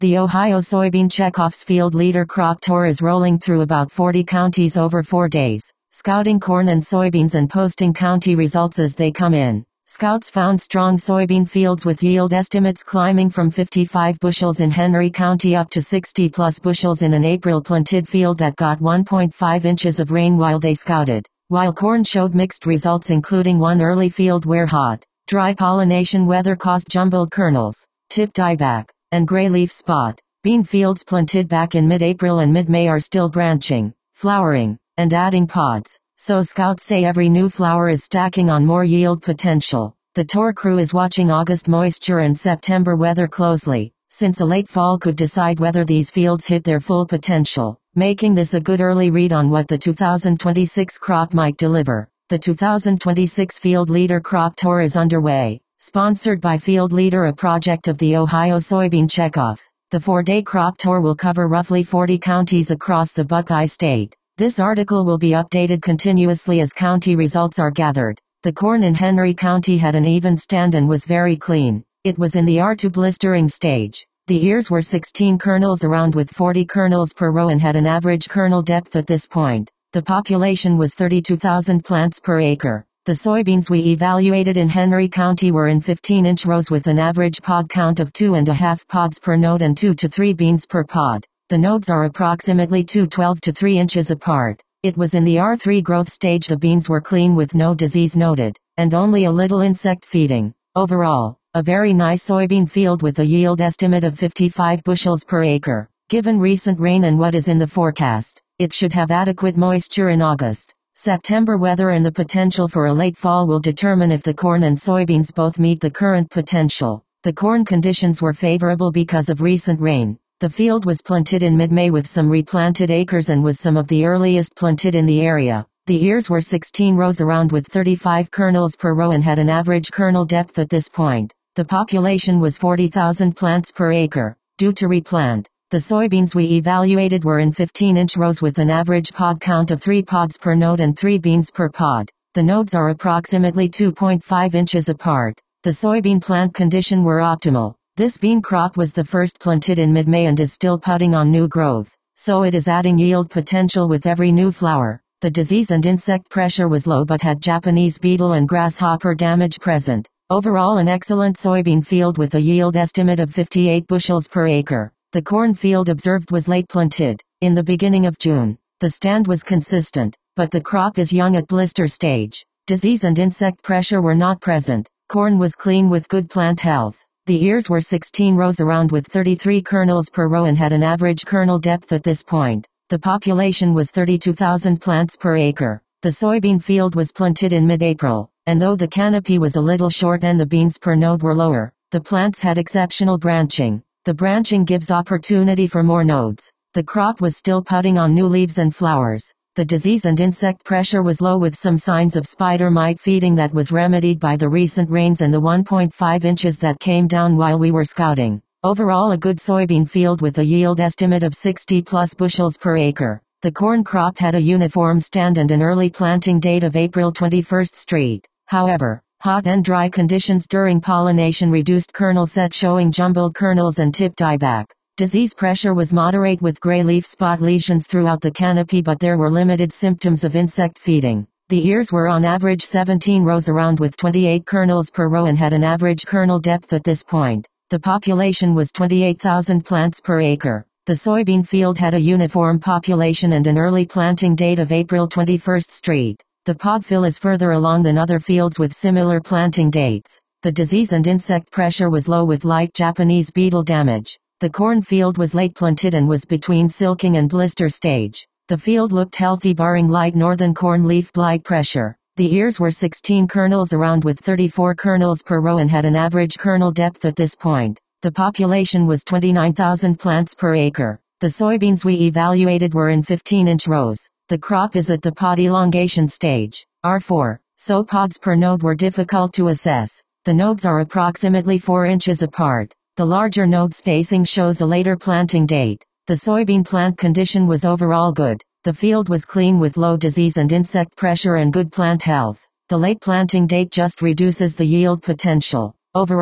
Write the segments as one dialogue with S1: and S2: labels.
S1: The Ohio Soybean Checkoff's Field Leader Crop Tour is rolling through about 40 counties over 4 days, scouting corn and soybeans and posting county results as they come in. Scouts found strong soybean fields with yield estimates climbing from 55 bushels in Henry County up to 60-plus bushels in an April planted field that got 1.5 inches of rain while they scouted, while corn showed mixed results, including one early field where hot, dry pollination weather caused jumbled kernels, tip dieback, and gray leaf spot. Bean fields planted back in mid-April and mid-May are still branching, flowering, and adding pods, so scouts say every new flower is stacking on more yield potential. The tour crew is watching August moisture and September weather closely, since a late fall could decide whether these fields hit their full potential, making this a good early read on what the 2026 crop might deliver. The 2026 Field Leader Crop Tour is underway, sponsored by Field Leader, a project of the Ohio Soybean Checkoff. The 4-day crop tour will cover roughly 40 counties across the Buckeye State. This article will be updated continuously as county results are gathered. The corn in Henry County had an even stand and was very clean. It was in the R2 blistering stage. The ears were 16 kernels around with 40 kernels per row and had an average kernel depth at this point. The population was 32,000 plants per acre. The soybeans we evaluated in Henry County were in 15-inch rows with an average pod count of 2.5 pods per node and 2 to 3 beans per pod. The nodes are approximately 12 to 3 inches apart. It was in the R3 growth stage. The beans were clean with no disease noted, and only a little insect feeding. Overall, a very nice soybean field with a yield estimate of 55 bushels per acre. Given recent rain and what is in the forecast, it should have adequate moisture in August. September weather and the potential for a late fall will determine if the corn and soybeans both meet the current potential. The corn conditions were favorable because of recent rain. The field was planted in mid-May with some replanted acres and was some of the earliest planted in the area. The ears were 16 rows around with 35 kernels per row and had an average kernel depth at this point. The population was 40,000 plants per acre. Due to replant, the soybeans we evaluated were in 15-inch rows with an average pod count of 3 pods per node and 3 beans per pod. The nodes are approximately 2.5 inches apart. The soybean plant condition were optimal. This bean crop was the first planted in mid-May and is still putting on new growth, so it is adding yield potential with every new flower. The disease and insect pressure was low but had Japanese beetle and grasshopper damage present. Overall, an excellent soybean field with a yield estimate of 58 bushels per acre. The corn field observed was late planted, in the beginning of June. The stand was consistent, but the crop is young at blister stage. Disease and insect pressure were not present. Corn was clean with good plant health. The ears were 16 rows around with 33 kernels per row and had an average kernel depth at this point. The population was 32,000 plants per acre. The soybean field was planted in mid-April, and though the canopy was a little short and the beans per node were lower, the plants had exceptional branching. The branching gives opportunity for more nodes. The crop was still putting on new leaves and flowers. The disease and insect pressure was low with some signs of spider mite feeding that was remedied by the recent rains and the 1.5 inches that came down while we were scouting. Overall, a good soybean field with a yield estimate of 60 plus bushels per acre. The corn crop had a uniform stand and an early planting date of April 21st Street. However, hot and dry conditions during pollination reduced kernel set showing jumbled kernels and tip dieback. Disease pressure was moderate with gray leaf spot lesions throughout the canopy, but there were limited symptoms of insect feeding. The ears were on average 17 rows around with 28 kernels per row and had an average kernel depth at this point. The population was 28,000 plants per acre. The soybean field had a uniform population and an early planting date of April 21st Street. The pod fill is further along than other fields with similar planting dates. The disease and insect pressure was low with light Japanese beetle damage. The corn field was late planted and was between silking and blister stage. The field looked healthy barring light northern corn leaf blight pressure. The ears were 16 kernels around with 34 kernels per row and had an average kernel depth at this point. The population was 29,000 plants per acre. The soybeans we evaluated were in 15-inch rows. The crop is at the pod elongation stage, R4, so pods per node were difficult to assess. The nodes are approximately 4 inches apart. The larger node spacing shows a later planting date. The soybean plant condition was overall good. The field was clean with low disease and insect pressure and good plant health. The late planting date just reduces the yield potential. Overall,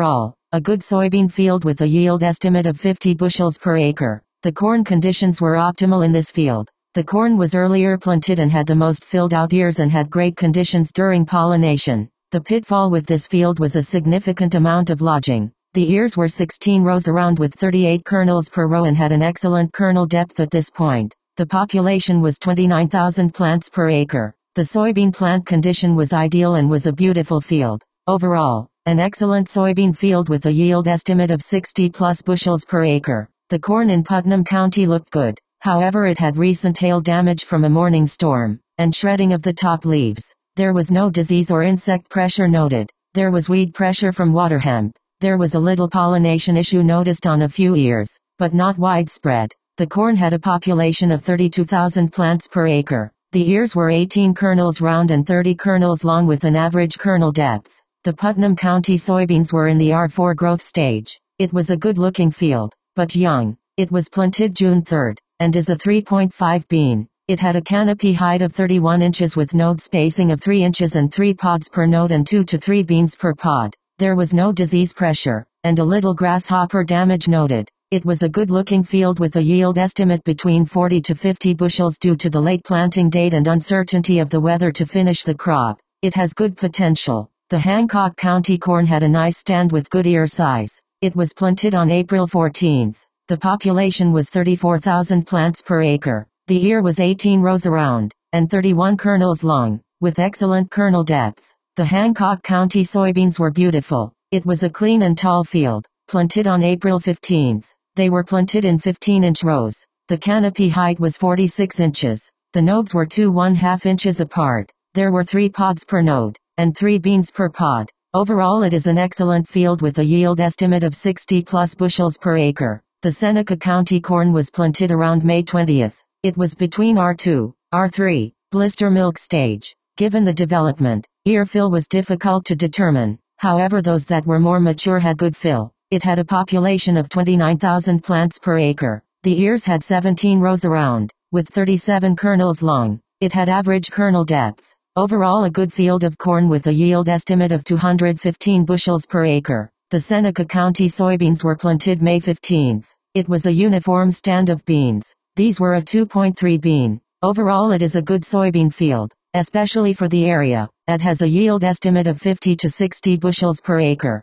S1: A good soybean field with a yield estimate of 50 bushels per acre. The corn conditions were optimal in this field. The corn was earlier planted and had the most filled out ears and had great conditions during pollination. The pitfall with this field was a significant amount of lodging. The ears were 16 rows around with 38 kernels per row and had an excellent kernel depth at this point. The population was 29,000 plants per acre. The soybean plant condition was ideal and was a beautiful field. Overall, an excellent soybean field with a yield estimate of 60 plus bushels per acre. The corn in Putnam County looked good. However, it had recent hail damage from a morning storm, and shredding of the top leaves. There was no disease or insect pressure noted. There was weed pressure from water hemp. There was a little pollination issue noticed on a few ears, but not widespread. The corn had a population of 32,000 plants per acre. The ears were 18 kernels round and 30 kernels long with an average kernel depth. The Putnam County soybeans were in the R4 growth stage. It was a good-looking field, but young. It was planted June 3rd, and is a 3.5 bean. It had a canopy height of 31 inches with node spacing of 3 inches and 3 pods per node and 2 to 3 beans per pod. There was no disease pressure, and a little grasshopper damage noted. It was a good-looking field with a yield estimate between 40 to 50 bushels due to the late planting date and uncertainty of the weather to finish the crop. It has good potential. The Hancock County corn had a nice stand with good ear size. It was planted on April 14th. The population was 34,000 plants per acre. The ear was 18 rows around, and 31 kernels long, with excellent kernel depth. The Hancock County soybeans were beautiful. It was a clean and tall field, planted on April 15th. They were planted in 15-inch rows. The canopy height was 46 inches. The nodes were 2½ inches apart. There were 3 pods per node, and 3 beans per pod. Overall, it is an excellent field with a yield estimate of 60 plus bushels per acre. The Seneca County corn was planted around May 20th. It was between R2, R3, blister milk stage. Given the development, ear fill was difficult to determine. However, those that were more mature had good fill. It had a population of 29,000 plants per acre. The ears had 17 rows around, with 37 kernels long. It had average kernel depth. Overall, a good field of corn with a yield estimate of 215 bushels per acre. The Seneca County soybeans were planted May 15th. It was a uniform stand of beans. These were a 2.3 bean. Overall, it is a good soybean field, especially for the area. It has a yield estimate of 50 to 60 bushels per acre.